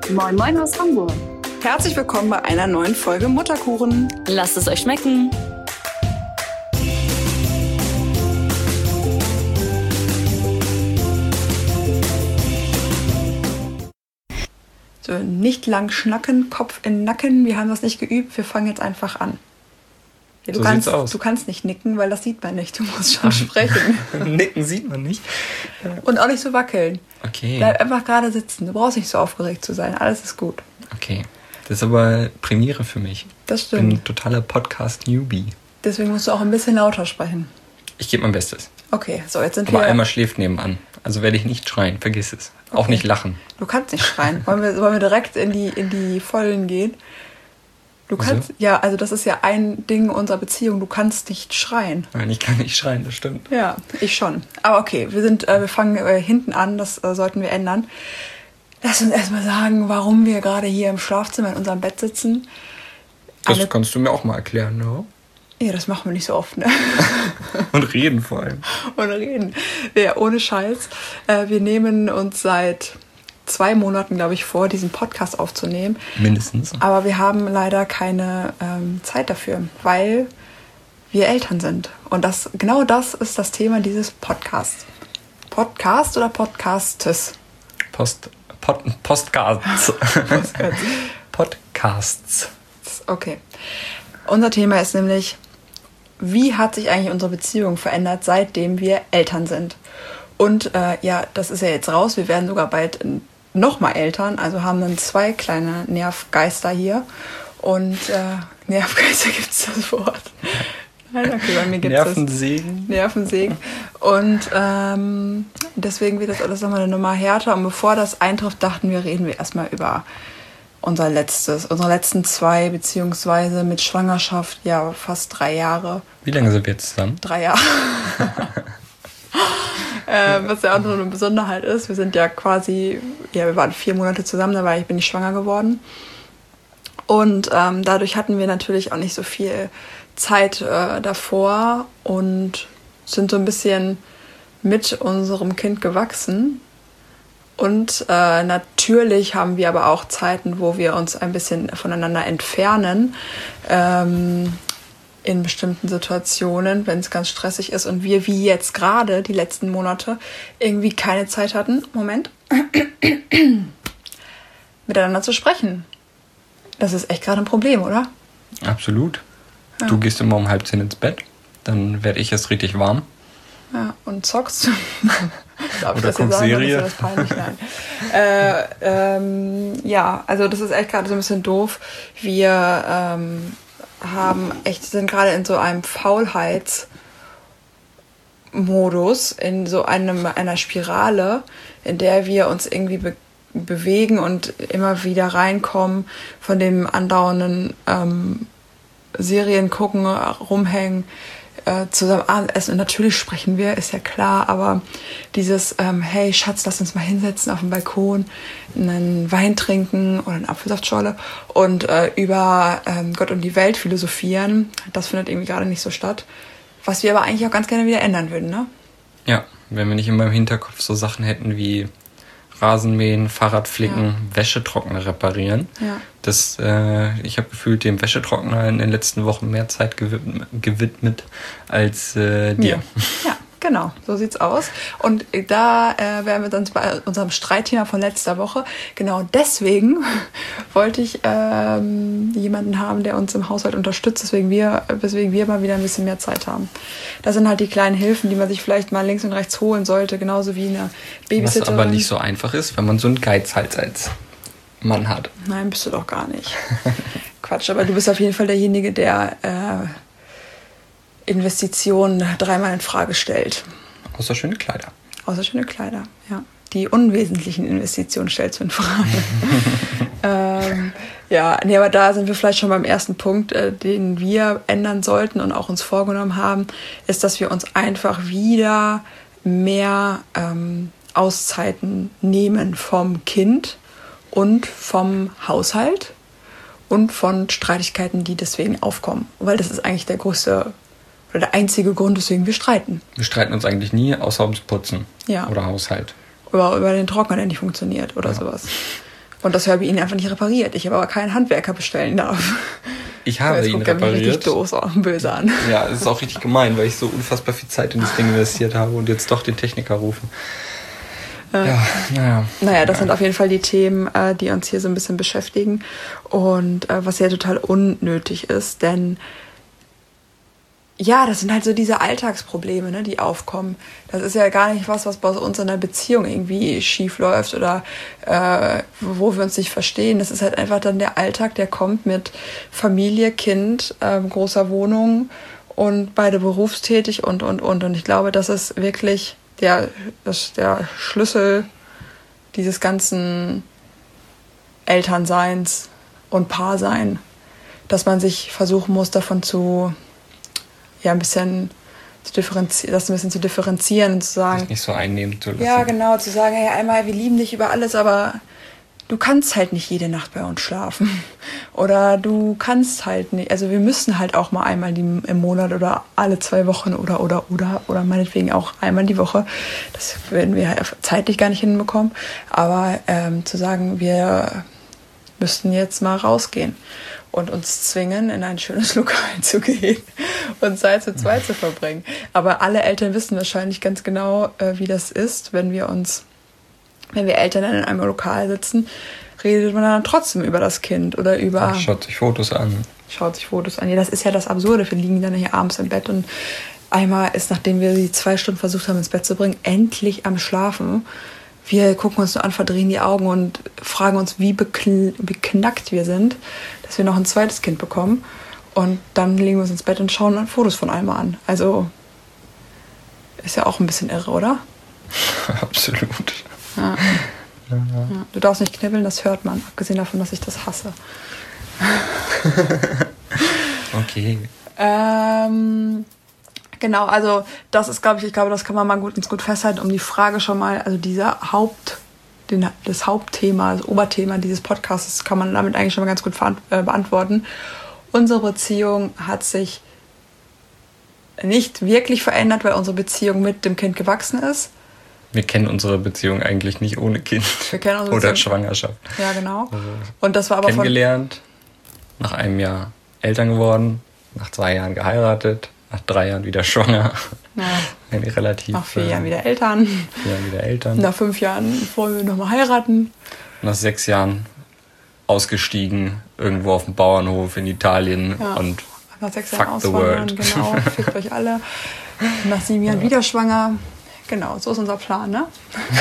Moin Moin aus Hamburg. Herzlich willkommen bei einer neuen Folge Mutterkuchen. Lasst es euch schmecken. So, nicht lang schnacken, Kopf in den Nacken. Wir haben das nicht geübt, wir fangen jetzt einfach an. Ja, So sieht's aus. Du kannst nicht nicken, weil das sieht man nicht. Du musst schon sprechen. Nicken sieht man nicht. Und auch nicht so wackeln. Okay. Bleib einfach gerade sitzen. Du brauchst nicht so aufgeregt zu sein. Alles ist gut. Okay. Das ist aber Premiere für mich. Das Ich bin stimmt. ein totaler Podcast-Newbie. Deswegen musst du auch ein bisschen lauter sprechen. Ich gebe mein Bestes. Okay, so jetzt sind Aber wir... Alma schläft nebenan. Also werde ich nicht schreien. Vergiss es. Auch Okay. nicht lachen. Du kannst nicht schreien. Wollen wir direkt in die Vollen gehen? Du kannst... Wieso? Ja, also das ist ja ein Ding unserer Beziehung. Du kannst nicht schreien. Nein, ich kann nicht schreien, das stimmt. Ja, ich schon. Aber okay, wir fangen hinten an. Das sollten wir ändern. Lass uns erstmal sagen, warum wir gerade hier im Schlafzimmer in unserem Bett sitzen. Das kannst du mir auch mal erklären, ne? Ja, das machen wir nicht so oft, ne? Und reden vor allem. Und reden. Ja, ohne Scheiß. Wir nehmen uns seit 2 Monaten, glaube ich, vor, diesen Podcast aufzunehmen. Mindestens. Aber wir haben leider keine Zeit dafür, weil wir Eltern sind. Und genau das ist das Thema dieses Podcasts. Podcast oder Podcastes? Postcards. Podcasts. Okay. Unser Thema ist nämlich, wie hat sich eigentlich unsere Beziehung verändert, seitdem wir Eltern sind? Und ja, das ist ja jetzt raus. Wir werden sogar bald nochmal Eltern. Also haben dann 2 kleine Nervgeister hier. Und Nervgeister, gibt es das Wort? Nein, okay, bei mir gibt es Nervensägen. Nervensägen. Und deswegen wird das alles nochmal eine Nummer härter. Und bevor das eintrifft, dachten wir, reden wir erstmal über unsere letzten 2, beziehungsweise mit Schwangerschaft, ja, fast 3 Jahre. Wie lange sind wir jetzt zusammen? 3 Jahre. Was ja auch noch eine Besonderheit ist. Wir sind ja quasi, ja, wir waren 4 Monate zusammen, bin ich schwanger geworden. Und dadurch hatten wir natürlich auch nicht so viel Zeit davor und sind so ein bisschen mit unserem Kind gewachsen. Und natürlich haben wir aber auch Zeiten, wo wir uns ein bisschen voneinander entfernen in bestimmten Situationen, wenn es ganz stressig ist und wir wie jetzt gerade die letzten Monate irgendwie keine Zeit hatten, miteinander zu sprechen. Das ist echt gerade ein Problem, oder? Absolut. Ja. Du gehst immer um 9:30 ins Bett. Dann werde ich erst richtig warm. Ja, und zockst. Darf ich Oder das hier guckst sagen? Serie. Oder ist das peinlich? Nein. Ja, also das ist echt gerade so ein bisschen doof. Wir sind gerade in so einem Faulheitsmodus, in so einer Spirale, in der wir uns irgendwie bewegen und immer wieder reinkommen von dem andauernden Serien gucken, rumhängen, zusammen Abendessen. Und natürlich sprechen wir, ist ja klar, aber dieses, hey Schatz, lass uns mal hinsetzen auf dem Balkon, einen Wein trinken oder eine Apfelsaftschorle und über Gott und die Welt philosophieren, das findet irgendwie gerade nicht so statt. Was wir aber eigentlich auch ganz gerne wieder ändern würden, ne? Ja, wenn wir nicht immer im Hinterkopf so Sachen hätten wie Rasenmähen, Fahrradflicken, Wäschetrockner reparieren. Ja. Ich habe gefühlt dem Wäschetrockner in den letzten Wochen mehr Zeit gewidmet als dir. Ja, genau, so sieht's aus. Und da wären wir dann bei unserem Streitthema von letzter Woche. Genau deswegen wollte ich jemanden haben, der uns im Haushalt unterstützt, weswegen wir mal wieder ein bisschen mehr Zeit haben. Das sind halt die kleinen Hilfen, die man sich vielleicht mal links und rechts holen sollte, genauso wie eine Babysitterin. Was aber nicht so einfach ist, wenn man so einen Geizhals als Mann hat. Nein, bist du doch gar nicht. Quatsch, aber du bist auf jeden Fall derjenige, der Investitionen 3-mal in Frage stellt. Außer schöne Kleider. Außer schöne Kleider, ja. Die unwesentlichen Investitionen stellst du in Frage. Aber da sind wir vielleicht schon beim ersten Punkt, den wir ändern sollten und auch uns vorgenommen haben, ist, dass wir uns einfach wieder mehr Auszeiten nehmen vom Kind und vom Haushalt und von Streitigkeiten, die deswegen aufkommen. Weil das ist eigentlich der größte oder der einzige Grund, weswegen wir streiten. Wir streiten uns eigentlich nie, außer ums Putzen Ja. oder Haushalt. Über den Trockner, der nicht funktioniert oder sowas. Und das Herbie ihn einfach nicht repariert. Ich aber keinen Handwerker bestellen darf. Ich habe ihn repariert. Richtig doof und böse an. Ja, es ist auch richtig gemein, weil ich so unfassbar viel Zeit in das Ding investiert habe und jetzt doch den Techniker rufe. Naja, das sind auf jeden Fall die Themen, die uns hier so ein bisschen beschäftigen. Und was ja total unnötig ist, denn ja, das sind halt so diese Alltagsprobleme, ne, die aufkommen. Das ist ja gar nicht was bei uns in der Beziehung irgendwie schief läuft oder wo wir uns nicht verstehen. Das ist halt einfach dann der Alltag, der kommt mit Familie, Kind, großer Wohnung und beide berufstätig und. Und ich glaube, das ist wirklich der Schlüssel dieses ganzen Elternseins und Paarsein, dass man sich versuchen muss, davon ein bisschen zu differenzieren und zu sagen, das nicht so einnehmen zu lassen. Ja, genau, zu sagen, hey, einmal, wir lieben dich über alles, aber du kannst halt nicht jede Nacht bei uns schlafen. Oder du kannst halt nicht, also wir müssen halt auch mal einmal im Monat oder alle 2 Wochen oder meinetwegen auch einmal die Woche. Das werden wir zeitlich gar nicht hinbekommen. Aber zu sagen, wir müssten jetzt mal rausgehen und uns zwingen, in ein schönes Lokal zu gehen und Zeit zu zweit zu verbringen. Aber alle Eltern wissen wahrscheinlich ganz genau, wie das ist, wenn wir Eltern in einem Lokal sitzen, redet man dann trotzdem über das Kind oder über... Schaut sich Fotos an. Ja, das ist ja das Absurde. Wir liegen dann hier abends im Bett und einmal ist, nachdem wir sie 2 Stunden versucht haben, ins Bett zu bringen, endlich am Schlafen. Wir gucken uns nur an, verdrehen die Augen und fragen uns, wie beknackt wir sind, dass wir noch ein zweites Kind bekommen. Und dann legen wir uns ins Bett und schauen Fotos von einmal an. Also ist ja auch ein bisschen irre, oder? Absolut. Ja. Ja. Du darfst nicht knibbeln, das hört man. Abgesehen davon, dass ich das hasse. Okay. Genau, also das ist, glaube ich, das kann man mal ganz gut festhalten, um die Frage schon mal, also das Hauptthema, das Oberthema dieses Podcasts, kann man damit eigentlich schon mal ganz gut beantworten. Unsere Beziehung hat sich nicht wirklich verändert, weil unsere Beziehung mit dem Kind gewachsen ist. Wir kennen unsere Beziehung eigentlich nicht ohne Kind. Wir kennen unsere Oder Beziehung. Schwangerschaft. Ja, genau. Also und das war aber kennengelernt, nach einem Jahr Eltern geworden, nach 2 Jahren geheiratet, nach 3 Jahren wieder schwanger. Ja. Relativ. Nach 4 Jahren wieder Eltern. 4 Jahren wieder Eltern. Nach 5 Jahren wollen wir nochmal heiraten. Nach 6 Jahren ausgestiegen, irgendwo auf dem Bauernhof in Italien und nach 6 Jahren fuck the auswandern, world. genau, fickt euch alle. Nach 7 Jahren wieder schwanger. Genau, so ist unser Plan, ne?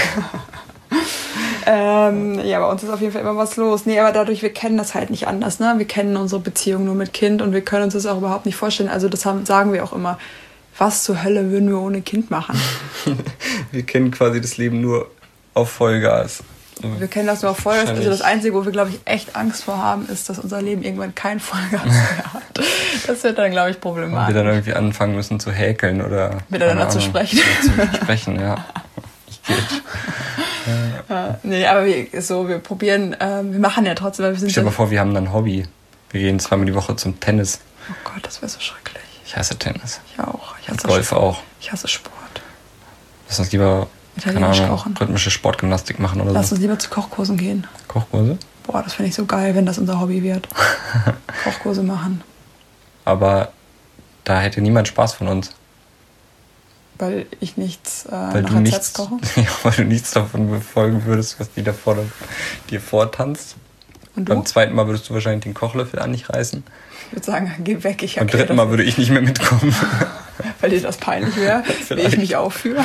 Ja, bei uns ist auf jeden Fall immer was los. Nee, aber dadurch, wir kennen das halt nicht anders, ne? Wir kennen unsere Beziehung nur mit Kind und wir können uns das auch überhaupt nicht vorstellen. Also das sagen wir auch immer. Was zur Hölle würden wir ohne Kind machen? Wir kennen quasi das Leben nur auf Vollgas. Wir kennen das nur auf Vollgas. Also das Einzige, wo wir, glaube ich, echt Angst vor haben, ist, dass unser Leben irgendwann kein Vollgas mehr hat. Das wird dann, glaube ich, problematisch. Und wir dann irgendwie anfangen müssen zu häkeln oder... Miteinander zu sprechen. Zu sprechen, ja. Geht. Nee, aber wir probieren, wir machen ja trotzdem, weil wir sind... Stell dir mal vor, wir haben dann ein Hobby. Wir gehen 2-mal die Woche zum Tennis. Oh Gott, das wäre so schrecklich. Ich hasse Tennis. Ich auch. Ich hasse Golf Sport. auch. Ich hasse Sport. Lass uns lieber, keine Ahnung, kochen. rhythmische Sportgymnastik machen oder Lass so. uns lieber zu Kochkursen gehen. Kochkurse? Boah, das finde ich so geil, wenn das unser Hobby wird. Kochkurse machen. Aber da hätte niemand Spaß von uns. Weil ich nichts Weil nach du Rezept nichts, koche. ja, weil du nichts davon befolgen würdest, was die da vor dir vortanzt. Und du? Beim 2. Mal würdest du wahrscheinlich den Kochlöffel an dich reißen. Ich würde sagen, geh weg. Ich Beim 3. Mal würde ich nicht mehr mitkommen. Weil dir das peinlich wäre, wie ich mich aufführe.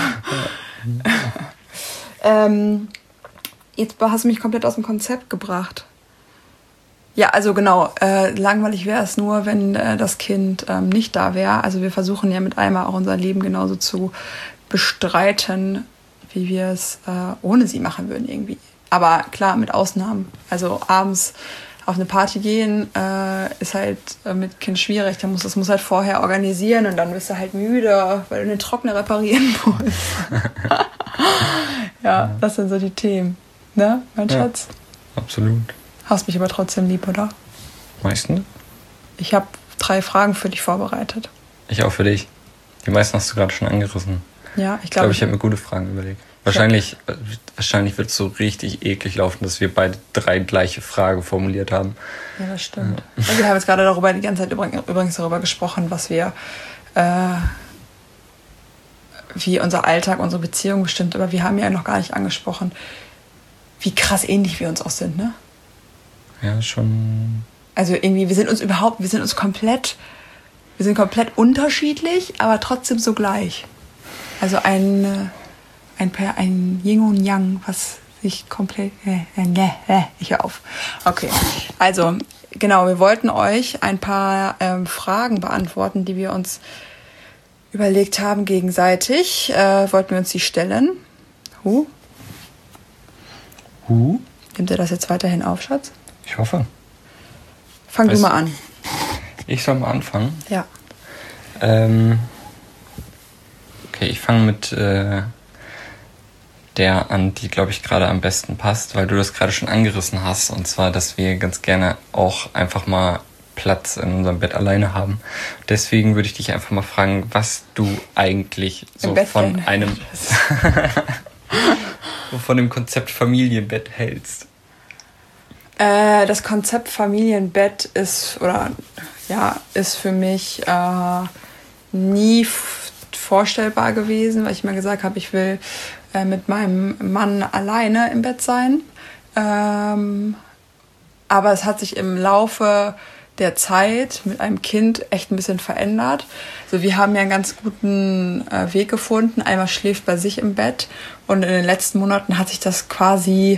Jetzt hast du mich komplett aus dem Konzept gebracht. Ja, also genau, langweilig wäre es nur, wenn das Kind nicht da wäre. Also wir versuchen ja mit Alma auch unser Leben genauso zu bestreiten, wie wir es ohne sie machen würden irgendwie. Aber klar, mit Ausnahmen. Also abends auf eine Party gehen ist halt mit Kind schwierig. Das muss halt vorher organisieren und dann bist du halt müde, weil du den Trockner reparieren musst. Ja, das sind so die Themen. Ne, mein Schatz? Absolut. Hast mich aber trotzdem lieb, oder? Meistens? Ich habe 3 Fragen für dich vorbereitet. Ich auch für dich. Die meisten hast du gerade schon angerissen. Ja, ich glaube, glaube, ich habe mir gute Fragen überlegt. Wahrscheinlich wird es so richtig eklig laufen, dass wir beide 3 gleiche Fragen formuliert haben. Ja, das stimmt. Ja. Also wir haben jetzt gerade die ganze Zeit übrigens darüber gesprochen, was wir, wie unser Alltag, unsere Beziehung bestimmt. Aber wir haben ja noch gar nicht angesprochen, wie krass ähnlich wir uns auch sind, ne? Ja, schon. Also irgendwie, wir sind komplett unterschiedlich, aber trotzdem so gleich. Also ein Yin und Yang, was sich komplett... Ich höre auf. Okay, also genau, wir wollten euch ein paar Fragen beantworten, die wir uns überlegt haben gegenseitig. Wollten wir uns die stellen. Nimmt ihr das jetzt weiterhin auf, Schatz? Ich hoffe. Fang du mal an. Ich soll mal anfangen? Ja. Okay, ich fange mit der an, die, glaube ich, gerade am besten passt, weil du das gerade schon angerissen hast. Und zwar, dass wir ganz gerne auch einfach mal Platz in unserem Bett alleine haben. Deswegen würde ich dich einfach mal fragen, was du eigentlich so von dem Konzept Familienbett hältst. Das Konzept Familienbett ist für mich nie vorstellbar gewesen, weil ich mir gesagt habe, ich will mit meinem Mann alleine im Bett sein. Aber es hat sich im Laufe der Zeit mit einem Kind echt ein bisschen verändert. Also wir haben ja einen ganz guten Weg gefunden. Einmal schläft bei sich im Bett und in den letzten Monaten hat sich das quasi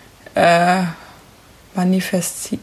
manifestiert,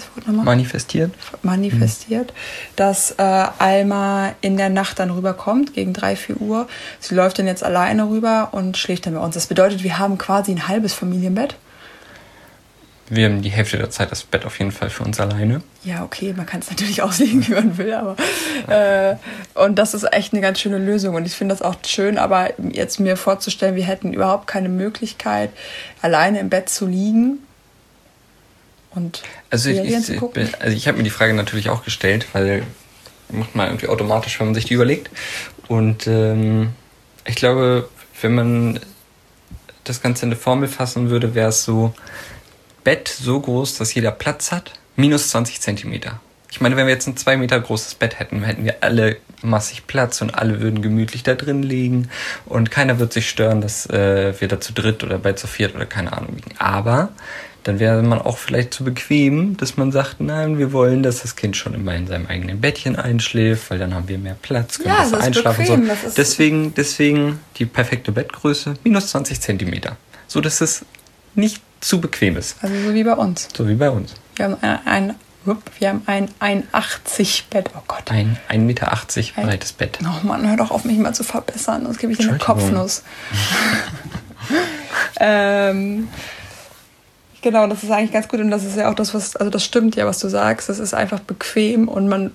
dass Alma in der Nacht dann rüberkommt, gegen 3-4 Uhr. Sie läuft dann jetzt alleine rüber und schläft dann bei uns. Das bedeutet, wir haben quasi ein halbes Familienbett. Wir haben die Hälfte der Zeit das Bett auf jeden Fall für uns alleine. Ja, okay, man kann es natürlich auslegen, wie man will, aber und das ist echt eine ganz schöne Lösung und ich finde das auch schön, aber jetzt mir vorzustellen, wir hätten überhaupt keine Möglichkeit, alleine im Bett zu liegen und Serien zu gucken. Ich habe mir die Frage natürlich auch gestellt, weil macht man irgendwie automatisch, wenn man sich die überlegt. Und ich glaube, wenn man das Ganze in eine Formel fassen würde, wäre es so: Bett so groß, dass jeder Platz hat, minus 20 Zentimeter. Ich meine, wenn wir jetzt ein 2 Meter großes Bett hätten, hätten wir alle massig Platz und alle würden gemütlich da drin liegen und keiner wird sich stören, dass wir da zu dritt oder zu viert oder keine Ahnung liegen. Aber dann wäre man auch vielleicht zu bequem, dass man sagt, nein, wir wollen, dass das Kind schon immer in seinem eigenen Bettchen einschläft, weil dann haben wir mehr Platz, können besser einschlafen. Bequem, so. Deswegen die perfekte Bettgröße, minus 20 Zentimeter. So, dass es nicht zu bequem ist. Also so wie bei uns. So wie bei uns. Wir haben ein 1,80 Bett. Oh Gott. Ein 1,80 Meter breites Bett. Oh Mann, hör doch auf, mich mal zu verbessern. Sonst gebe ich dir eine Kopfnuss. Genau, das ist eigentlich ganz gut. Und das ist ja auch das, das stimmt ja, was du sagst. Das ist einfach bequem und man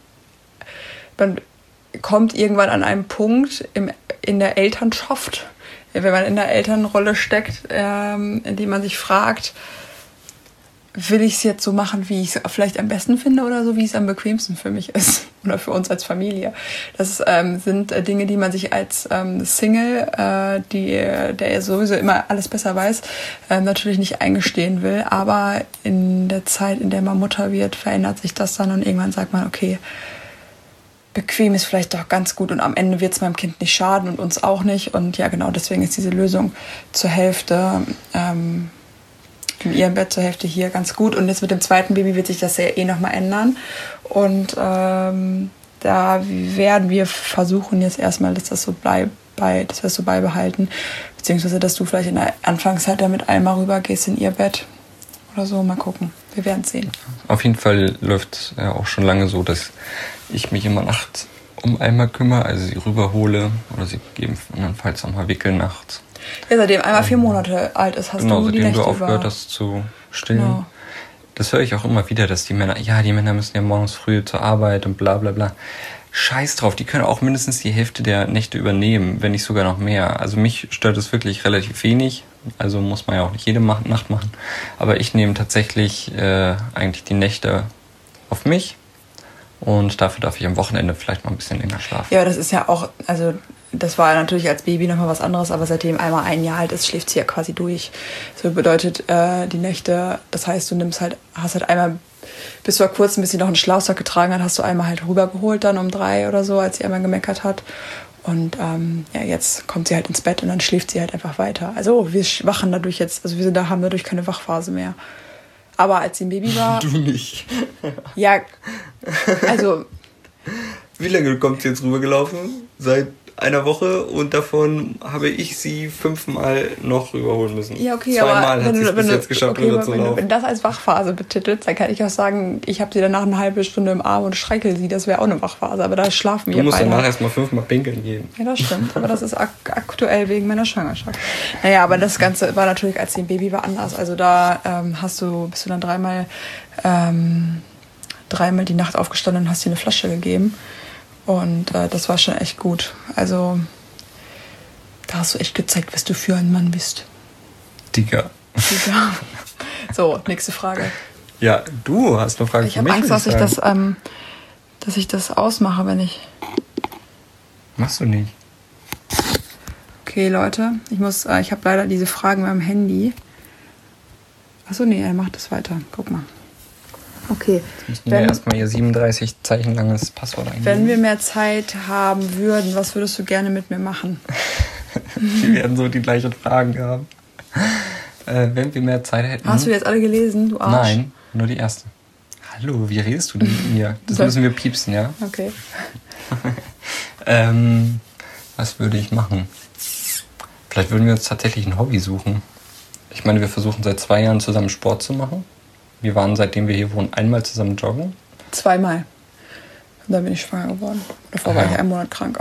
kommt irgendwann an einen Punkt in der Elternschaft, wenn man in der Elternrolle steckt, in dem man sich fragt, will ich es jetzt so machen, wie ich es vielleicht am besten finde oder so, wie es am bequemsten für mich ist oder für uns als Familie. Das sind Dinge, die man sich als Single, der sowieso immer alles besser weiß, natürlich nicht eingestehen will. Aber in der Zeit, in der man Mutter wird, verändert sich das dann und irgendwann sagt man, okay, bequem ist vielleicht doch ganz gut und am Ende wird es meinem Kind nicht schaden und uns auch nicht. Und ja, genau, deswegen ist diese Lösung zur Hälfte in ihrem Bett, zur Hälfte hier ganz gut. Und jetzt mit dem zweiten Baby wird sich das ja nochmal ändern. Und da werden wir versuchen jetzt erstmal, dass wir es so beibehalten. Beziehungsweise, dass du vielleicht in der Anfangszeit damit einmal rübergehst in ihr Bett oder so. Mal gucken. Wir werden es sehen. Auf jeden Fall läuft es ja auch schon lange so, dass ich mich immer nachts um Alma kümmere, also sie rüberhole oder sie gegebenenfalls auch mal wickeln nachts. Ja, seitdem Alma 4 Monate alt ist, hast du die Nächte du aufgehört hast zu stillen. Genau. Das höre ich auch immer wieder, dass die Männer müssen ja morgens früh zur Arbeit und bla bla bla. Scheiß drauf, die können auch mindestens die Hälfte der Nächte übernehmen, wenn nicht sogar noch mehr. Also mich stört es wirklich relativ wenig, also muss man ja auch nicht jede Nacht machen. Aber ich nehme tatsächlich eigentlich die Nächte auf mich und dafür darf ich am Wochenende vielleicht mal ein bisschen länger schlafen. Ja, das ist ja auch, also das war natürlich als Baby nochmal was anderes, aber seitdem einmal 1 Jahr alt ist, schläft sie ja quasi durch. So bedeutet die Nächte, das heißt, hast halt einmal, bis vor kurzem, bis sie noch einen Schlafsack getragen hat, hast du einmal halt rübergeholt dann um 3 oder so, als sie einmal gemeckert hat. Und jetzt kommt sie halt ins Bett und dann schläft sie halt einfach weiter. Also wir wachen dadurch jetzt, also haben dadurch keine Wachphase mehr. Aber als sie ein Baby war... Du nicht. Ja, also... Wie lange kommt sie jetzt rübergelaufen? Seit einer Woche und davon habe ich sie 5-mal noch rüberholen müssen. Ja, okay, 2-mal aber hat sie es bis jetzt geschafft, rüber zu laufen. Wenn das als Wachphase betitelt, dann kann ich auch sagen, ich habe sie danach eine halbe Stunde im Arm und streichel sie, das wäre auch eine Wachphase, aber da schlafen wir beide. Du musst danach erstmal 5-mal pinkeln gehen. Ja, das stimmt, aber das ist aktuell wegen meiner Schwangerschaft. Naja, aber das Ganze war natürlich, als sie ein Baby war, anders. Also da bist du dann dreimal die Nacht aufgestanden und hast ihr eine Flasche gegeben. Und das war schon echt gut. Also, da hast du echt gezeigt, was du für ein Mann bist. Digga. So, nächste Frage. Ja, du hast eine Frage für mich. Ich habe Angst, dass ich das ausmache, wenn ich... Machst du nicht. Okay, Leute, ich habe leider diese Fragen beim Handy. Achso, nee, er macht das weiter. Guck mal. Okay. Jetzt müssen wir erstmal ihr 37 Zeichen langes Passwort eingeben. Wenn wir mehr Zeit haben würden, was würdest du gerne mit mir machen? Wir werden so die gleichen Fragen haben. Wenn wir mehr Zeit hätten... Hast du jetzt alle gelesen, du Arsch? Nein, nur die erste. Hallo, wie redest du denn mit mir? Das müssen wir piepsen, ja? Okay. Was würde ich machen? Vielleicht würden wir uns tatsächlich ein Hobby suchen. Ich meine, wir versuchen seit 2 Jahren zusammen Sport zu machen. Wir waren, seitdem wir hier wohnen, einmal zusammen joggen. 2-mal. Und dann bin ich schwanger geworden. Davor war ich 1 Monat krank.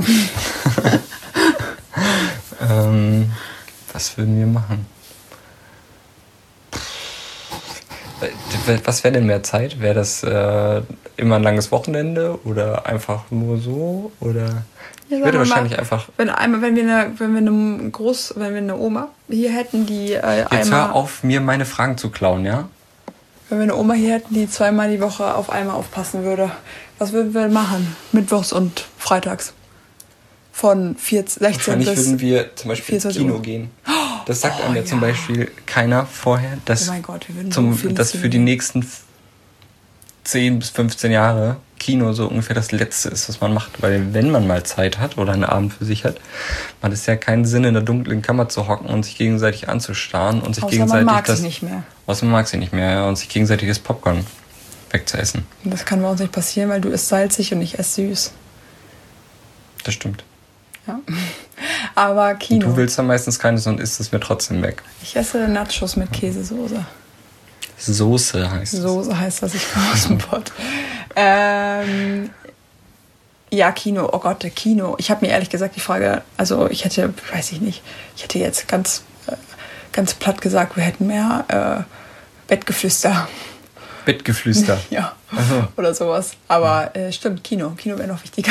Was würden wir machen? Was wäre denn mehr Zeit? Wäre das immer ein langes Wochenende oder einfach nur so? Oder ja, ich würde wahrscheinlich einfach... Wenn wir eine Oma hier hätten, die Jetzt hör auf, mir meine Fragen zu klauen, ja? Wenn wir eine Oma hier hätten, die 2-mal die Woche auf einmal aufpassen würde, was würden wir machen? Mittwochs und freitags. Von 16 wahrscheinlich bis... würden wir zum Beispiel ins Kino gehen. Das sagt einem ja zum Beispiel keiner vorher, dass, oh mein Gott, wir würden dass für die nächsten 10 bis 15 Jahre Kino so ungefähr das Letzte ist, was man macht. Weil wenn man mal Zeit hat oder einen Abend für sich hat, macht es ja keinen Sinn, in der dunklen Kammer zu hocken und sich gegenseitig anzustarren und sich außer gegenseitig man mag sie nicht mehr. Außer man mag sie nicht mehr, ja, und sich gegenseitig das Popcorn wegzuessen. Und das kann bei uns nicht passieren, weil du isst salzig und ich esse süß. Das stimmt. Ja. Aber Kino. Und du willst dann meistens keines und isst es mir trotzdem weg. Ich esse Nachos mit Käsesoße. Soße heißt es. Soße heißt das, ich komme aus dem Pott. Ja, Kino. Oh Gott, Kino. Ich habe mir ehrlich gesagt die Frage, also ich hätte jetzt ganz platt gesagt, wir hätten mehr Bettgeflüster. Bettgeflüster? Ja, also. Oder sowas. Aber stimmt, Kino. Kino wäre noch wichtiger.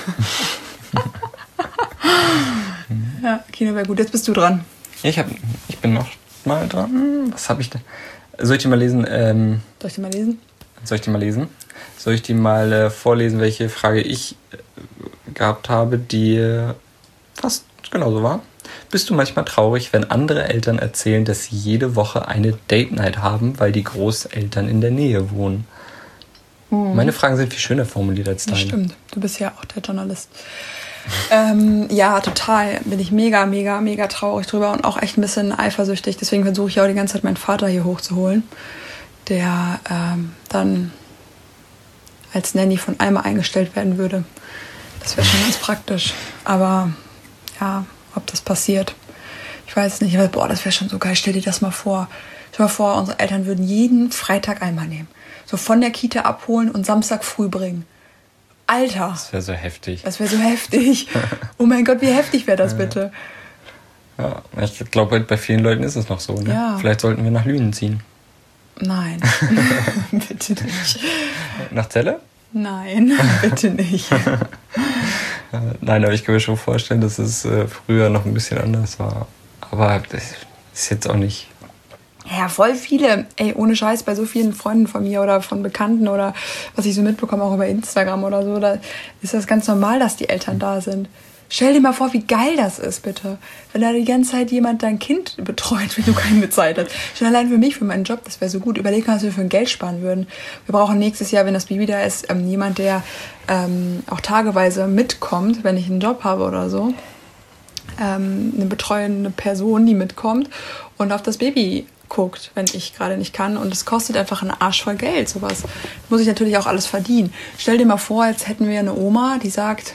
Ja, Kino wäre gut. Jetzt bist du dran. Ich bin noch mal dran. Was habe ich denn? Soll ich dir mal lesen? Soll ich dir mal lesen? Soll ich dir mal vorlesen, welche Frage ich gehabt habe, die fast genauso war? Bist du manchmal traurig, wenn andere Eltern erzählen, dass sie jede Woche eine Date-Night haben, weil die Großeltern in der Nähe wohnen? Meine Fragen sind viel schöner formuliert als deine. Das stimmt. Du bist ja auch der Journalist. Ja, total. Bin ich mega, mega, mega traurig drüber und auch echt ein bisschen eifersüchtig. Deswegen versuche ich auch die ganze Zeit, meinen Vater hier hochzuholen, der dann als Nanny von Alma eingestellt werden würde. Das wäre schon ganz praktisch. Aber ja, ob das passiert, ich weiß nicht. Aber, boah, das wäre schon so geil. Stell dir das mal vor. Stell dir mal vor, unsere Eltern würden jeden Freitag Alma nehmen. So von der Kita abholen und Samstag früh bringen. Alter. Das wäre so heftig. Das wäre so heftig. Oh mein Gott, wie heftig wäre das bitte? Ja, ich glaube, bei vielen Leuten ist es noch so. Ne? Ja. Vielleicht sollten wir nach Lünen ziehen. Nein, bitte nicht. Nach Celle? Nein, bitte nicht. Nein, aber ich kann mir schon vorstellen, dass es früher noch ein bisschen anders war. Aber das ist jetzt auch nicht... Ja, voll viele. Ey, ohne Scheiß, bei so vielen Freunden von mir oder von Bekannten oder was ich so mitbekomme, auch über Instagram oder so, da ist das ganz normal, dass die Eltern da sind. Stell dir mal vor, wie geil das ist, bitte. Wenn da die ganze Zeit jemand dein Kind betreut, wenn du keine Zeit hast. Schon allein für mich, für meinen Job, das wäre so gut. Überleg mal, was wir für ein Geld sparen würden. Wir brauchen nächstes Jahr, wenn das Baby da ist, jemand, der auch tageweise mitkommt, wenn ich einen Job habe oder so. Eine betreuende Person, die mitkommt und auf das Baby guckt, wenn ich gerade nicht kann. Und es kostet einfach einen Arsch voll Geld, sowas. Muss ich natürlich auch alles verdienen. Stell dir mal vor, als hätten wir eine Oma, die sagt,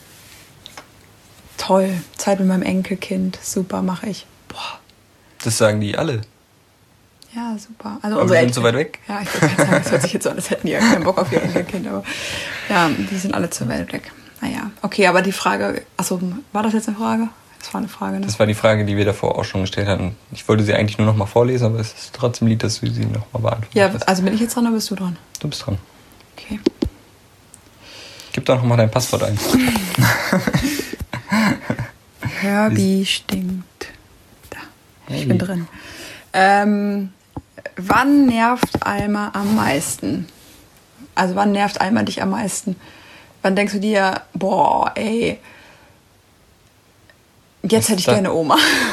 toll, Zeit mit meinem Enkelkind, super, mache ich. Boah. Das sagen die alle. Ja, super. Also aber wir sind so weit weg. Ja, ich würde sagen, das hört sich jetzt so an, als hätten die ja keinen Bock auf ihr Enkelkind. Aber ja, die sind alle zu weit weg. Naja, okay, aber die Frage, achso, war das jetzt eine Frage? Das war eine Frage, ne? Das war die Frage, die wir davor auch schon gestellt hatten. Ich wollte sie eigentlich nur noch mal vorlesen, aber es ist trotzdem lieb, dass du sie noch mal beantwortest. Ja, also bin ich jetzt dran oder bist du dran? Du bist dran. Okay. Gib doch noch mal dein Passwort ein. Herbie stinkt. Da, ich bin drin. Wann nervt Alma am meisten? Also wann nervt Alma dich am meisten? Wann denkst du dir, boah, ey, jetzt hätte ich gerne Oma.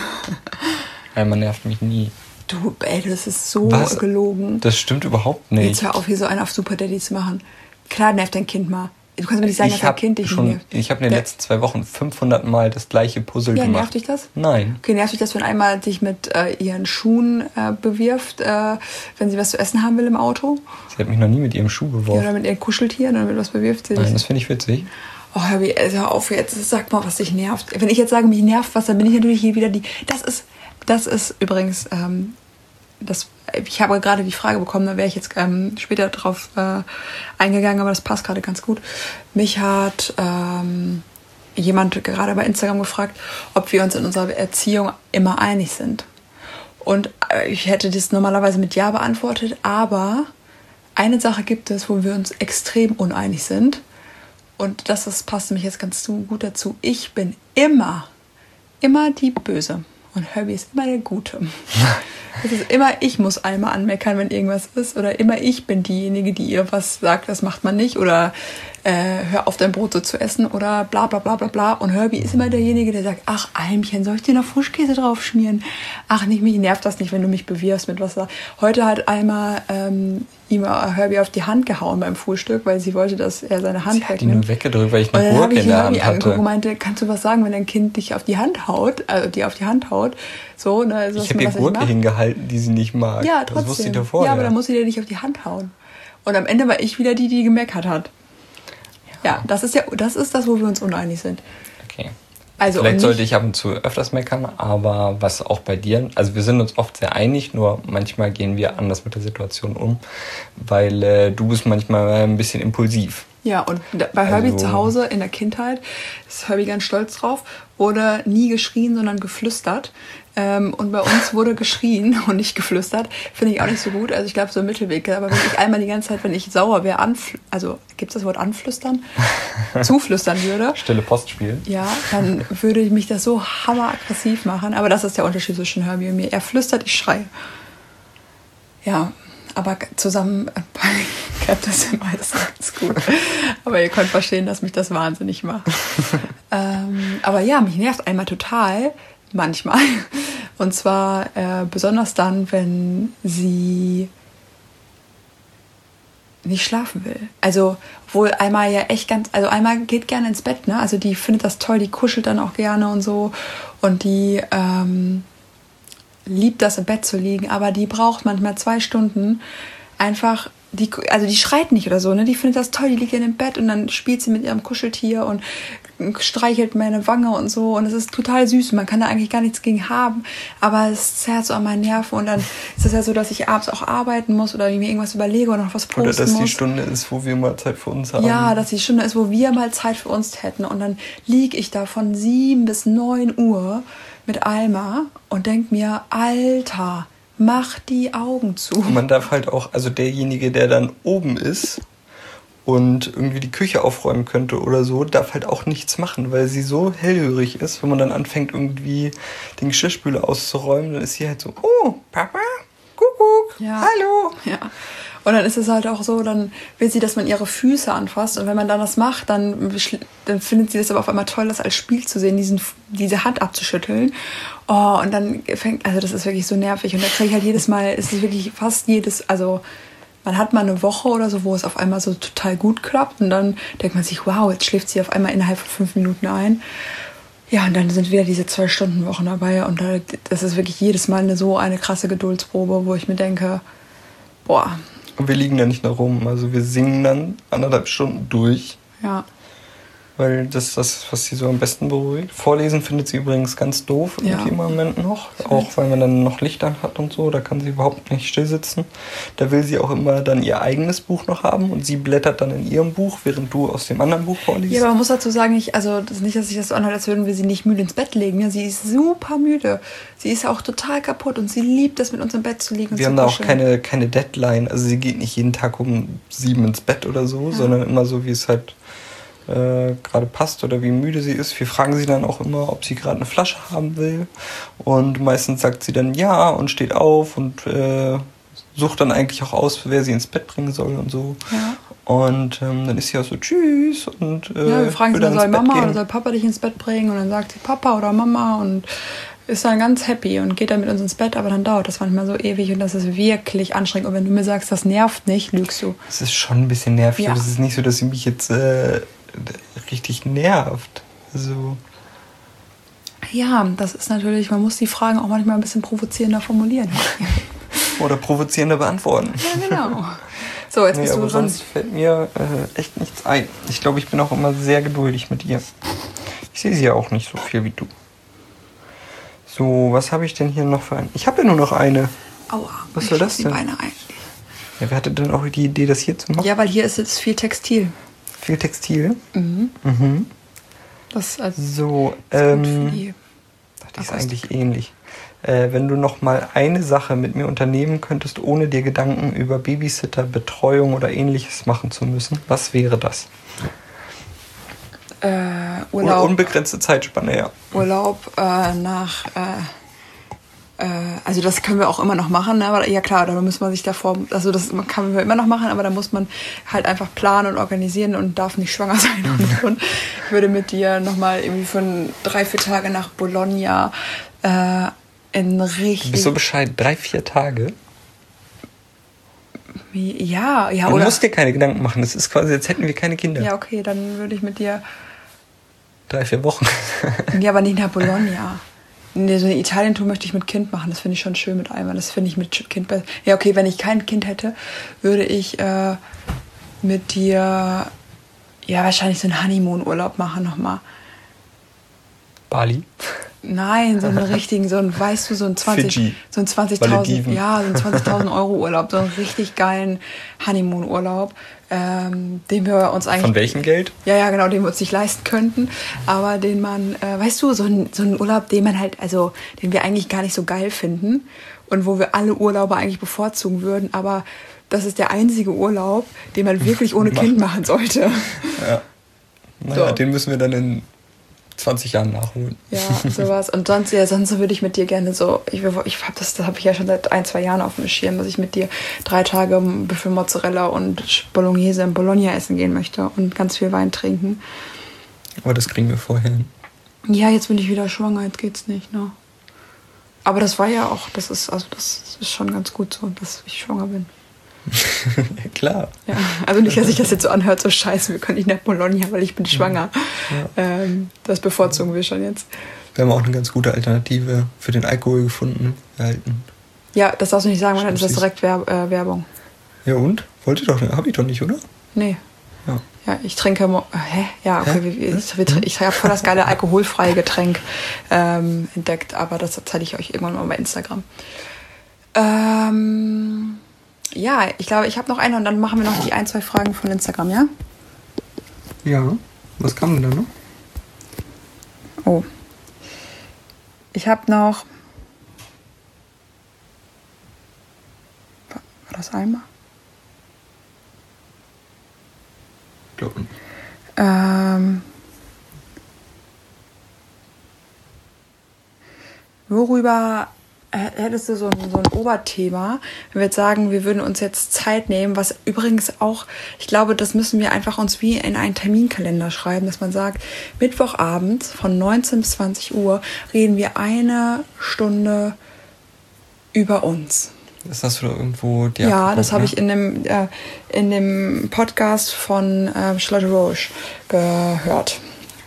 Alma nervt mich nie. Du, ey, das ist so gelogen. Das stimmt überhaupt nicht. Jetzt hör auf, hier so einen auf Super Daddy zu machen. Klar nervt dein Kind mal. Du kannst mir nicht sagen, dass dein Kind dich nicht nervt. Ich habe in den letzten 2 Wochen 500 Mal das gleiche Puzzle gemacht. Ja, nervt dich das? Nein. Okay, nervt dich das, wenn einmal dich mit ihren Schuhen bewirft, wenn sie was zu essen haben will im Auto? Sie hat mich noch nie mit ihrem Schuh beworfen. Ja, oder mit ihren Kuscheltieren oder mit was bewirft sie dich? Nein, das finde ich witzig. Oh, Herbie, hör auf jetzt. Sag mal, was dich nervt. Wenn ich jetzt sage, mich nervt was, dann bin ich natürlich hier wieder die... Das ist übrigens... ich habe gerade die Frage bekommen, da wäre ich jetzt später drauf eingegangen, aber das passt gerade ganz gut. Mich hat jemand gerade bei Instagram gefragt, ob wir uns in unserer Erziehung immer einig sind. Und ich hätte das normalerweise mit Ja beantwortet, aber eine Sache gibt es, wo wir uns extrem uneinig sind. Und das passt nämlich jetzt ganz gut dazu. Ich bin immer die Böse. Und Herbie ist immer der Gute. Es ist immer, ich muss einmal anmeckern, wenn irgendwas ist. Oder immer ich bin diejenige, die ihr was sagt, das macht man nicht. Oder hör auf, dein Brot so zu essen. Oder bla bla bla bla bla. Und Herbie ist immer derjenige, der sagt, ach Almchen, soll ich dir noch Frischkäse drauf schmieren? Ach, mich nervt das nicht, wenn du mich bewirfst mit was. Heute hat Alma Herbie auf die Hand gehauen beim Frühstück, weil sie wollte, dass er seine Hand wegnimmt. Sie hat ihn nur weggedrückt, weil ich eine Gurke in der Hand hatte. Und meinte, kannst du was sagen, wenn dein Kind dich auf die Hand haut, dir auf die Hand haut? So, ne, ich habe ihr Gurke hingehalten, die sie nicht mag. Ja, trotzdem. Das wusste ich davor. Ja, aber dann muss sie dir nicht auf die Hand hauen. Und am Ende war ich wieder die gemeckert hat. Ja, das ist das, wo wir uns uneinig sind. Okay. Also vielleicht sollte ich ab und zu öfters meckern, aber was auch bei dir, also wir sind uns oft sehr einig, nur manchmal gehen wir anders mit der Situation um, weil du bist manchmal ein bisschen impulsiv. Ja, und bei Herbie zu Hause in der Kindheit ist Herbie ganz stolz drauf, wurde nie geschrien, sondern geflüstert. Und bei uns wurde geschrien und nicht geflüstert. Finde ich auch nicht so gut. Also ich glaube, so ein Mittelweg. Aber wenn ich einmal die ganze Zeit, wenn ich sauer wäre, also gibt es das Wort anflüstern? Zuflüstern würde. Stille Post spielen. Ja, dann würde ich mich das so hammeraggressiv machen. Aber das ist der Unterschied zwischen Herbie und mir. Er flüstert, ich schreie. Ja, aber zusammen klappt das immer alles ganz gut. Aber ihr könnt verstehen, dass mich das wahnsinnig macht. Aber ja, mich nervt einmal total. Manchmal. Und zwar besonders dann, wenn sie nicht schlafen will. Also, obwohl Alma ja echt also Alma geht gerne ins Bett, ne? Also die findet das toll, die kuschelt dann auch gerne und so. Und die liebt das, im Bett zu liegen, aber die braucht manchmal 2 Stunden einfach. Die schreit nicht oder so, ne? Die findet das toll, die liegt in dem Bett und dann spielt sie mit ihrem Kuscheltier und streichelt meine Wange und so und es ist total süß und man kann da eigentlich gar nichts gegen haben, aber es zerrt so an meinen Nerven und dann ist es ja so, dass ich abends auch arbeiten muss oder mir irgendwas überlege oder noch was posten muss. Oder dass die Stunde ist, wo wir mal Zeit für uns haben. Ja, dass die Stunde ist, wo wir mal Zeit für uns hätten und dann liege ich da von 7 bis 9 Uhr mit Alma und denk mir, Alter, mach die Augen zu. Und man darf halt auch, also derjenige, der dann oben ist und irgendwie die Küche aufräumen könnte oder so, darf halt auch nichts machen, weil sie so hellhörig ist. Wenn man dann anfängt, irgendwie den Geschirrspüler auszuräumen, dann ist sie halt so, oh, Papa, Kuckuck, ja. Hallo. Ja. Und dann ist es halt auch so, dann will sie, dass man ihre Füße anfasst. Und wenn man dann das macht, dann findet sie das aber auf einmal toll, das als Spiel zu sehen, diese Hand abzuschütteln. Oh, und dann also das ist wirklich so nervig. Und da kriege ich halt jedes Mal, es ist wirklich fast also man hat mal eine Woche oder so, wo es auf einmal so total gut klappt. Und dann denkt man sich, wow, jetzt schläft sie auf einmal innerhalb von 5 Minuten ein. Ja, und dann sind wieder diese 2-Stunden-Wochen dabei. Und das ist wirklich jedes Mal so eine krasse Geduldsprobe, wo ich mir denke, boah. Und wir liegen da nicht nur rum. Also wir singen dann 1,5 Stunden durch. Ja. Weil das ist das, was sie so am besten beruhigt. Vorlesen findet sie übrigens ganz doof im Moment noch. Auch weil man dann noch Licht an hat und so. Da kann sie überhaupt nicht still sitzen. Da will sie auch immer dann ihr eigenes Buch noch haben. Und sie blättert dann in ihrem Buch, während du aus dem anderen Buch vorliest. Ja, aber man muss dazu sagen, das ist nicht, dass sich das so anhört, als würden wir sie nicht müde ins Bett legen. Ja, sie ist super müde. Sie ist auch total kaputt. Und sie liebt es, mit uns im Bett zu liegen. Und wir haben da auch keine Deadline. Also sie geht nicht jeden Tag um 7 ins Bett oder so. Sondern immer so, wie es halt gerade passt oder wie müde sie ist. Wir fragen sie dann auch immer, ob sie gerade eine Flasche haben will. Und meistens sagt sie dann ja und steht auf und sucht dann eigentlich auch aus, wer sie ins Bett bringen soll und so. Ja. Und dann ist sie auch so tschüss. Und wir fragen sie dann, soll Mama oder soll Papa dich ins Bett bringen? Und dann sagt sie Papa oder Mama und ist dann ganz happy und geht dann mit uns ins Bett, aber dann dauert das manchmal so ewig und das ist wirklich anstrengend. Und wenn du mir sagst, das nervt nicht, lügst du. Es ist schon ein bisschen nervig, aber es ist nicht so, dass sie mich jetzt richtig nervt. Also. Ja, das ist natürlich, man muss die Fragen auch manchmal ein bisschen provozierender formulieren. Oder provozierender beantworten. Ja, genau. So, jetzt bist du dran. Sonst fällt mir echt nichts ein. Ich glaube, ich bin auch immer sehr geduldig mit ihr. Ich sehe sie ja auch nicht so viel wie du. So, was habe ich denn hier noch für eine? Ich habe ja nur noch eine. Aua, was soll das denn? Beine eigentlich. Ja, wer hatte denn auch die Idee, das hier zu machen? Ja, weil hier ist jetzt viel Textil. Viel Textil? Mhm. Mhm. Das also so, ist gut für die das ist eigentlich ähnlich. Wenn du noch mal eine Sache mit mir unternehmen könntest, ohne dir Gedanken über Babysitter, Betreuung oder Ähnliches machen zu müssen, was wäre das? Urlaub. Unbegrenzte Zeitspanne, ja. Urlaub also das können wir auch immer noch machen, ne? Aber ja klar, da muss man sich davor, also das kann man immer noch machen, aber da muss man halt einfach planen und organisieren und darf nicht schwanger sein. Und ich würde mit dir nochmal irgendwie für 3-4 Tage nach Bologna in richtig... Du bist so Bescheid, 3-4 Tage? Ja, du oder... Du musst dir keine Gedanken machen, es ist quasi, als hätten wir keine Kinder. Ja, okay, dann würde ich mit dir... 3-4 Wochen. Ja, aber nicht nach Bologna. Nee, so eine Italien-Tour möchte ich mit Kind machen. Das finde ich schon schön mit einmal. Das finde ich mit Kind besser. Ja, okay, wenn ich kein Kind hätte, würde ich mit dir wahrscheinlich so einen Honeymoon-Urlaub machen nochmal. Bali? Nein, so einen richtigen, weißt du, so ein 20.000, ja, so ein 20.000 Euro Urlaub, so einen richtig geilen Honeymoon-Urlaub, den wir uns eigentlich... Von welchem Geld? Ja, genau, den wir uns nicht leisten könnten, aber den man, weißt du, so ein Urlaub, den man halt, also, den wir eigentlich gar nicht so geil finden und wo wir alle Urlaube eigentlich bevorzugen würden, aber das ist der einzige Urlaub, den man wirklich ohne Kind machen sollte. Ja. Naja, den müssen wir dann in 20 Jahren nachholen. Ja, sowas. Und sonst würde ich mit dir gerne so, das habe ich ja schon seit 1-2 Jahren auf dem Schirm, dass ich mit dir 3 Tage Büffel Mozzarella und Bolognese in Bologna essen gehen möchte und ganz viel Wein trinken. Aber das kriegen wir vorher hin. Ja, jetzt bin ich wieder schwanger, jetzt geht's nicht, ne? Aber das war ja auch, das ist schon ganz gut so, dass ich schwanger bin. Ja, klar. Ja, also nicht, dass sich das jetzt so anhört, so scheiße, wir können nicht nach Bologna, weil ich bin schwanger. Ja. Das bevorzugen wir schon jetzt. Wir haben auch eine ganz gute Alternative für den Alkohol gefunden. Ja, das darfst du nicht sagen, weil dann ist das direkt Werbung. Ja und? Hab ich doch nicht, oder? Nee. Ja, ich trinke... Ja, okay. Ich habe voll das geile alkoholfreie Getränk entdeckt, aber das zeige ich euch irgendwann mal bei Instagram. Ja, ich glaube, ich habe noch eine und dann machen wir noch die 1-2 Fragen von Instagram, ja? Ja, was kam denn da noch? Oh. Ich habe noch... War das einmal? Ich glaube nicht. Worüber hättest du so ein Oberthema, wenn wir jetzt sagen, wir würden uns jetzt Zeit nehmen, was übrigens auch, ich glaube, das müssen wir einfach uns wie in einen Terminkalender schreiben, dass man sagt, Mittwochabend von 19 bis 20 Uhr reden wir 1 Stunde über uns. Das hast du irgendwo... Ja, das habe ich in dem Podcast von Charlotte Roche gehört.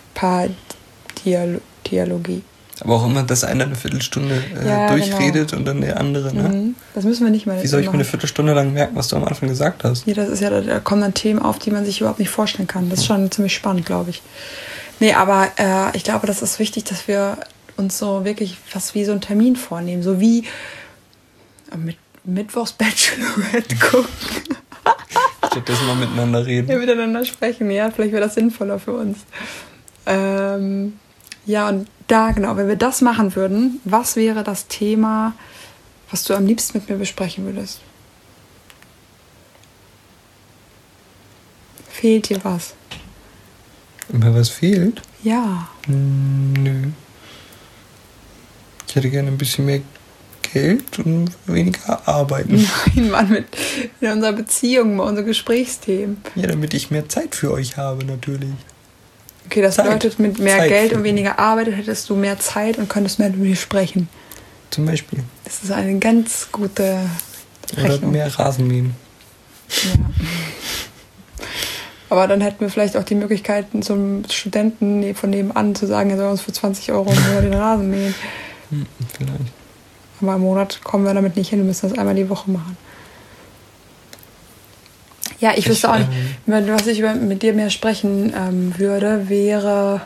Dialogie. Aber auch immer, dass einer eine Viertelstunde durchredet genau. Und dann der andere, ne? Das müssen wir nicht mehr. Wie soll ich mir eine Viertelstunde lang merken, was du am Anfang gesagt hast? Ja, das ist ja, da kommen dann Themen auf, die man sich überhaupt nicht vorstellen kann. Das ist schon ziemlich spannend, glaube ich. Nee, aber ich glaube, das ist wichtig, dass wir uns so wirklich was wie so einen Termin vornehmen. So wie mit Mittwochs Bachelorette gucken. Stattdessen mal miteinander reden. Ja, miteinander sprechen. Ja, vielleicht wäre das sinnvoller für uns. Ja, und da, genau, wenn wir das machen würden, was wäre das Thema, was du am liebsten mit mir besprechen würdest? Fehlt dir was? Mir was fehlt? Ja. Nö. Ich hätte gerne ein bisschen mehr Geld und weniger arbeiten. Nein, Mann, in unserer Beziehung, bei unseren Gesprächsthemen. Ja, damit ich mehr Zeit für euch habe, natürlich. Okay, das bedeutet, mit mehr Geld und weniger Arbeit hättest du mehr Zeit und könntest mehr mit mir sprechen. Zum Beispiel. Das ist eine ganz gute Rechnung. Oder mehr Rasenmähen. Ja. Aber dann hätten wir vielleicht auch die Möglichkeiten, zum Studenten von nebenan zu sagen, er soll uns für 20 € im Monat den Rasen mähen. Vielleicht. Aber im Monat kommen wir damit nicht hin, wir müssen das einmal die Woche machen. Ja, ich wüsste auch nicht, was ich mit dir mehr sprechen würde, wäre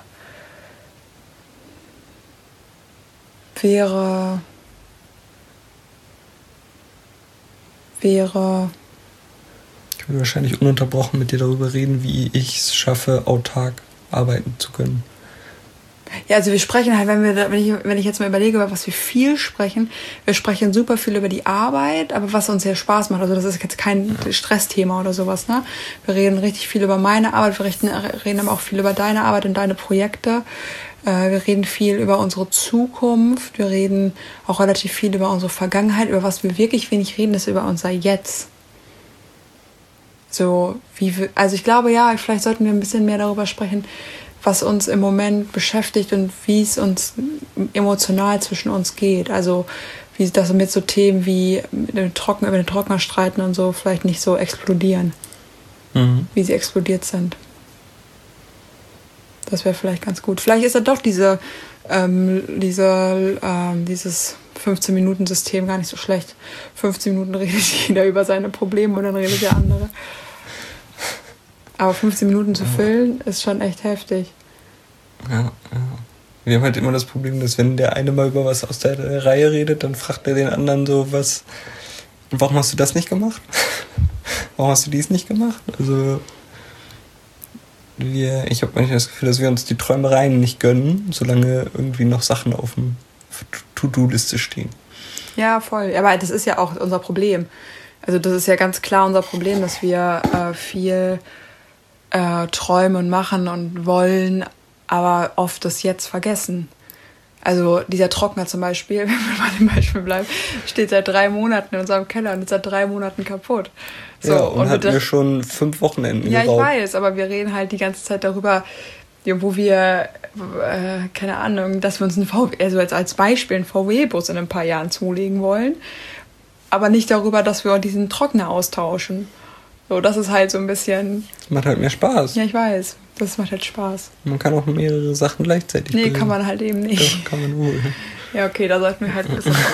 Ich würde wahrscheinlich ununterbrochen mit dir darüber reden, wie ich es schaffe, autark arbeiten zu können. Ja, also wir sprechen halt, wenn ich jetzt mal überlege, über was wir viel sprechen, wir sprechen super viel über die Arbeit, aber was uns sehr Spaß macht, also das ist jetzt kein Stressthema oder sowas, ne? Wir reden richtig viel über meine Arbeit, wir reden aber auch viel über deine Arbeit und deine Projekte. Wir reden viel über unsere Zukunft, wir reden auch relativ viel über unsere Vergangenheit, über was wir wirklich wenig reden, ist über unser Jetzt. So, also ich glaube, ja, vielleicht sollten wir ein bisschen mehr darüber sprechen, was uns im Moment beschäftigt und wie es uns emotional zwischen uns geht. Also wie das mit so Themen wie über den Trockner streiten und so vielleicht nicht so explodieren, wie sie explodiert sind. Das wäre vielleicht ganz gut. Vielleicht ist ja doch dieses 15-Minuten-System gar nicht so schlecht. 15 Minuten redet jeder über seine Probleme und dann redet der andere. Aber 15 Minuten zu füllen, ist schon echt heftig. Ja. Wir haben halt immer das Problem, dass wenn der eine mal über was aus der Reihe redet, dann fragt er den anderen so, warum hast du das nicht gemacht? Warum hast du dies nicht gemacht? Also ich habe manchmal das Gefühl, dass wir uns die Träumereien nicht gönnen, solange irgendwie noch Sachen auf dem To-Do-Liste stehen. Ja, voll. Aber das ist ja auch unser Problem. Also das ist ja ganz klar unser Problem, dass wir viel träumen und machen und wollen, aber oft das Jetzt vergessen. Also dieser Trockner zum Beispiel, wenn wir bei dem Beispiel bleiben, steht seit 3 Monaten in unserem Keller und ist seit 3 Monaten kaputt. So, ja, und hatten wir schon 5 Wochenenden geraubt. Ja, ich weiß, aber wir reden halt die ganze Zeit darüber, wo wir, keine Ahnung, dass wir uns als Beispiel einen VW-Bus in ein paar Jahren zulegen wollen, aber nicht darüber, dass wir diesen Trockner austauschen. So, das ist halt so ein bisschen... Das macht halt mehr Spaß. Ja, ich weiß. Das macht halt Spaß. Man kann auch mehrere Sachen gleichzeitig Nee, kann man halt eben nicht. Doch, kann man wohl. Ja, okay, da sollten wir halt ein bisschen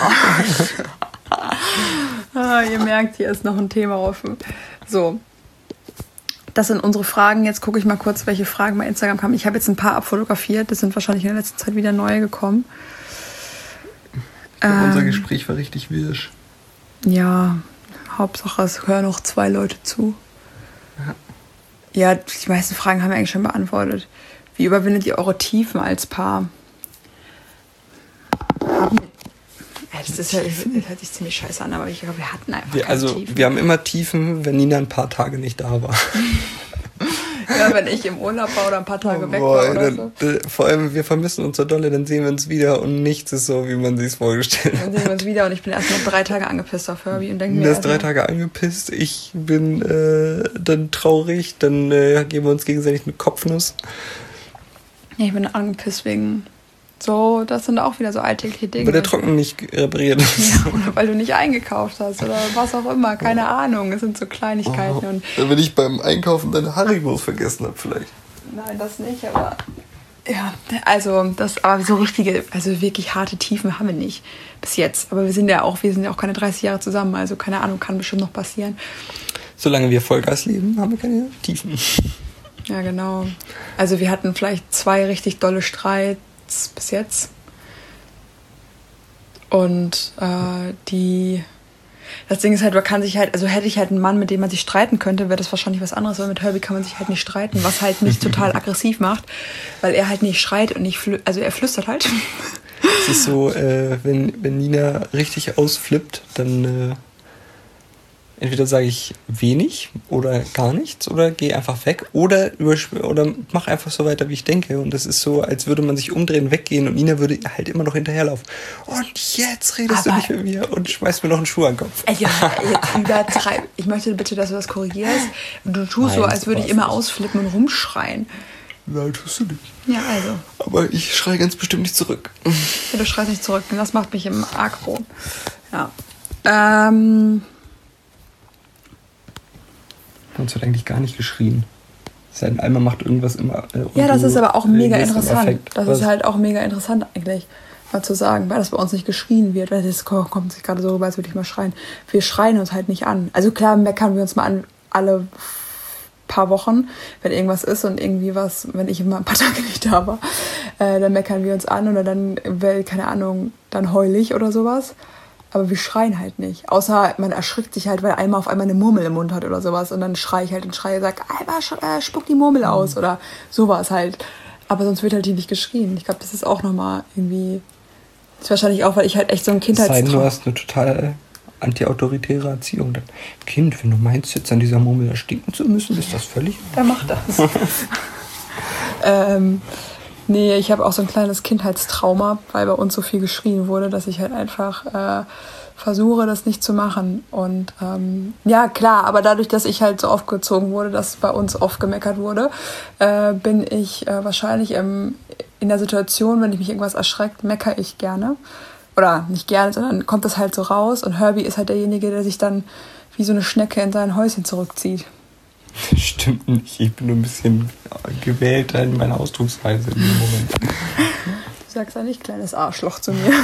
ihr merkt, hier ist noch ein Thema offen. So. Das sind unsere Fragen. Jetzt gucke ich mal kurz, welche Fragen bei Instagram kamen. Ich habe jetzt ein paar abfotografiert. Das sind wahrscheinlich in der letzten Zeit wieder neue gekommen. Unser Gespräch war richtig wirsch. Ja, Hauptsache, es hören noch 2 Leute zu. Ja, die meisten Fragen haben wir eigentlich schon beantwortet. Wie überwindet ihr eure Tiefen als Paar? Das hört sich ziemlich scheiße an, aber ich glaube, wir hatten einfach keine Tiefen. Wir haben immer Tiefen, wenn Nina ein paar Tage nicht da war. Ja, wenn ich im Urlaub war oder ein paar Tage weg war oder so. Vor allem, wir vermissen uns so dolle, dann sehen wir uns wieder und nichts ist so, wie man sich es vorgestellt hat. Dann sehen wir uns wieder und ich bin erst mal 3 Tage angepisst auf Herbie und denke mir... Du bist 3 Tage angepisst, ich bin dann traurig, dann geben wir uns gegenseitig eine Kopfnuss. Ja, ich bin angepisst wegen... So, das sind auch wieder so alltägliche Dinge. Weil der Trocken nicht repariert ist. Ja, oder weil du nicht eingekauft hast oder was auch immer, keine Ahnung. Es sind so Kleinigkeiten. Und wenn ich beim Einkaufen deine Haribos vergessen habe vielleicht. Nein, das nicht, aber... Ja, also aber so richtige, also wirklich harte Tiefen haben wir nicht bis jetzt. Aber wir sind ja auch keine 30 Jahre zusammen, also keine Ahnung, kann bestimmt noch passieren. Solange wir Vollgas leben, haben wir keine Tiefen. Ja, genau. Also wir hatten vielleicht 2 richtig dolle Streits bis jetzt. Und das Ding ist halt, man kann sich halt, also hätte ich halt einen Mann, mit dem man sich streiten könnte, wäre das wahrscheinlich was anderes, weil mit Herbie kann man sich halt nicht streiten, was halt mich total aggressiv macht, weil er halt nicht schreit und nicht, also er flüstert halt. Es ist so, wenn Nina richtig ausflippt, dann entweder sage ich wenig oder gar nichts oder gehe einfach weg oder mach einfach so weiter, wie ich denke. Und das ist so, als würde man sich umdrehen, weggehen und Nina würde halt immer noch hinterherlaufen. Und jetzt redest du nicht mit mir und schmeißt mir noch einen Schuh an den Kopf. Ja, jetzt übertreib. Ich möchte bitte, dass du das korrigierst. Du tust so, als würde ich immer ausflippen und rumschreien. Nein, tust du nicht. Ja, also. Aber ich schreie ganz bestimmt nicht zurück. Ja, du schreist nicht zurück. Das macht mich im Aggro. Ja. Uns wird eigentlich gar nicht geschrien. Sein Alma macht irgendwas immer. Ja, das ist aber auch mega interessant. Das ist halt auch mega interessant eigentlich, mal zu sagen, weil das bei uns nicht geschrien wird. Weil das kommt sich gerade so rüber, als würde ich mal schreien. Wir schreien uns halt nicht an. Also klar meckern wir uns mal an alle paar Wochen, wenn irgendwas ist und irgendwie was, wenn ich immer ein paar Tage nicht da war, dann meckern wir uns an oder dann, keine Ahnung, dann heul ich oder sowas. Aber wir schreien halt nicht. Außer man erschrickt sich halt, weil Alma auf einmal eine Murmel im Mund hat oder sowas. Und dann schreie ich halt und sag, Alma, spuck die Murmel aus. Oder sowas halt. Aber sonst wird halt die nicht geschrien. Ich glaube, das ist auch nochmal irgendwie... Das ist wahrscheinlich auch, weil ich halt echt so ein Kindheitstraum... Du hast eine total anti-autoritäre Erziehung. Dann, Kind, wenn du meinst, jetzt an dieser Murmel erstinken zu müssen, ist das völlig... Dann mach das. Nee, ich habe auch so ein kleines Kindheitstrauma, weil bei uns so viel geschrien wurde, dass ich halt einfach versuche, das nicht zu machen. Und ja, klar, aber dadurch, dass ich halt so aufgezogen wurde, dass bei uns oft gemeckert wurde, bin ich wahrscheinlich in der Situation, wenn ich mich irgendwas erschreckt, meckere ich gerne. Oder nicht gerne, sondern kommt das halt so raus. Und Herbie ist halt derjenige, der sich dann wie so eine Schnecke in sein Häuschen zurückzieht. Stimmt nicht. Ich bin nur ein bisschen gewählt in meiner Ausdrucksweise in dem Moment. Du sagst ja nicht kleines Arschloch zu mir.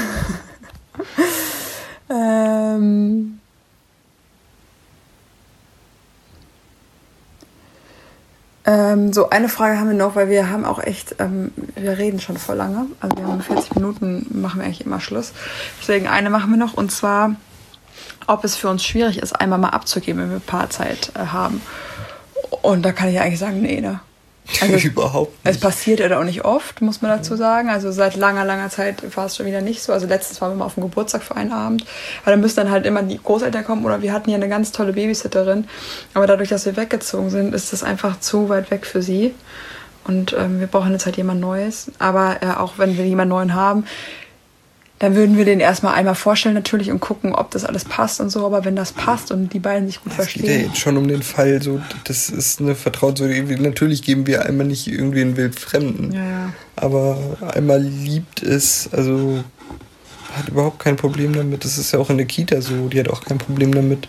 So, eine Frage haben wir noch, weil wir haben auch echt, wir reden schon voll lange. Also wir haben 40 Minuten, machen wir eigentlich immer Schluss. Deswegen eine machen wir noch, und zwar, ob es für uns schwierig ist, einmal mal abzugeben, wenn wir Paarzeit haben. Und da kann ich eigentlich sagen, nee, ne? Also überhaupt nicht. Es passiert ja auch nicht oft, muss man dazu sagen. Also seit langer Zeit war es schon wieder nicht so. Also letztens waren wir mal auf dem Geburtstag für einen Abend. Aber dann müssen dann halt immer die Großeltern kommen. Oder wir hatten ja eine ganz tolle Babysitterin. Aber dadurch, dass wir weggezogen sind, ist das einfach zu weit weg für sie. Und wir brauchen jetzt halt jemand Neues. Aber auch wenn wir jemand Neuen haben, dann würden wir den erstmal einmal vorstellen natürlich und gucken, ob das alles passt und so. Aber wenn das passt und die beiden sich gut verstehen... Es geht ja jetzt schon um den Fall, so, das ist eine Vertrauenssache. Natürlich geben wir einmal nicht irgendwie einen Wildfremden. Ja. Aber einmal liebt es, also hat überhaupt kein Problem damit. Das ist ja auch in der Kita so. Die hat auch kein Problem damit,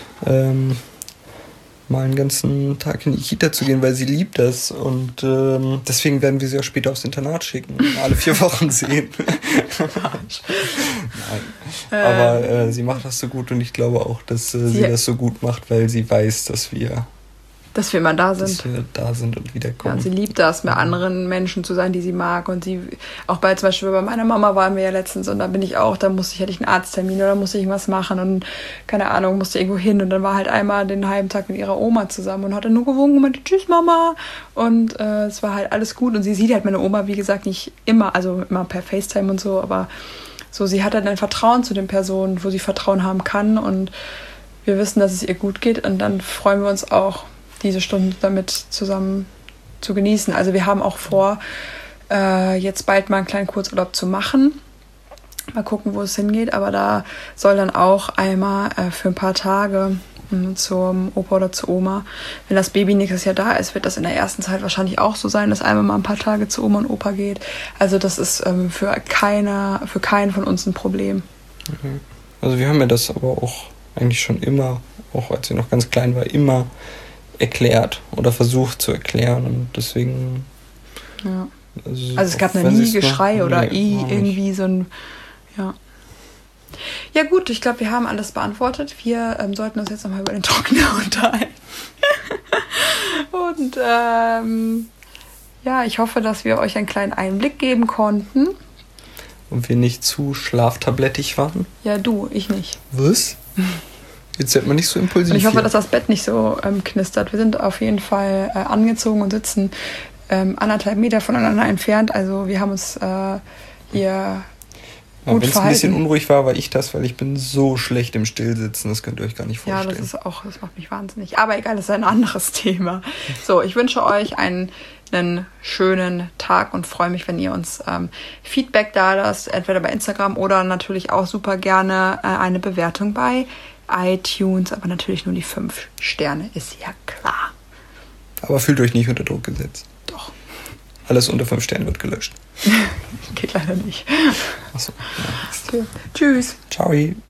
mal einen ganzen Tag in die Kita zu gehen, weil sie liebt das. Und deswegen werden wir sie auch später aufs Internat schicken. Alle 4 Wochen sehen. Nein. Aber sie macht das so gut und ich glaube auch, dass sie das so gut macht, weil sie weiß, dass wir immer da sind. Dass wir da sind und wiederkommen. Ja, sie liebt das, mit anderen Menschen zu sein, die sie mag. Und sie, auch zum Beispiel bei meiner Mama waren wir ja letztens und da bin ich auch, hätte ich einen Arzttermin oder musste ich irgendwas machen und keine Ahnung, musste irgendwo hin. Und dann war halt einmal den halben Tag mit ihrer Oma zusammen und hat dann nur gewunken und meinte, tschüss Mama. Und es war halt alles gut. Und sie sieht halt meine Oma, wie gesagt, nicht immer, also immer per FaceTime und so, aber so, sie hat halt ein Vertrauen zu den Personen, wo sie Vertrauen haben kann. Und wir wissen, dass es ihr gut geht. Und dann freuen wir uns auch, diese Stunden damit zusammen zu genießen. Also wir haben auch vor, jetzt bald mal einen kleinen Kurzurlaub zu machen. Mal gucken, wo es hingeht. Aber da soll dann auch einmal für ein paar Tage zum Opa oder zur Oma. Wenn das Baby nächstes Jahr da ist, wird das in der ersten Zeit wahrscheinlich auch so sein, dass einmal mal ein paar Tage zu Oma und Opa geht. Also das ist für keinen von uns ein Problem. Okay. Also wir haben ja das aber auch eigentlich schon immer, auch als ich noch ganz klein war, immer erklärt oder versucht zu erklären. Und deswegen... Ja. Also es gab noch nie Geschrei oder irgendwie so ein... Ja. Ja gut, ich glaube, wir haben alles beantwortet. Wir sollten uns jetzt nochmal über den Trockner unterhalten. Und ja, ich hoffe, dass wir euch einen kleinen Einblick geben konnten. Und wir nicht zu schlaftablettig waren. Ja, du, ich nicht. Was? Jetzt wird man nicht so impulsiv. Und ich hoffe, hier. dass das Bett nicht so knistert. Wir sind auf jeden Fall angezogen und sitzen 1,5 Meter voneinander entfernt. Also wir haben uns hier... Wenn es ein bisschen unruhig war, war ich das, weil ich bin so schlecht im Stillsitzen, das könnt ihr euch gar nicht vorstellen. Ja, das macht mich wahnsinnig. Aber egal, das ist ein anderes Thema. So, ich wünsche euch einen schönen Tag und freue mich, wenn ihr uns Feedback da lasst, entweder bei Instagram oder natürlich auch super gerne eine Bewertung bei iTunes, aber natürlich nur die 5 Sterne, ist ja klar. Aber fühlt euch nicht unter Druck gesetzt. Doch. Alles unter 5 Sternen wird gelöscht. Geht leider nicht. Achso. Ja. Okay. Tschüss. Ciao.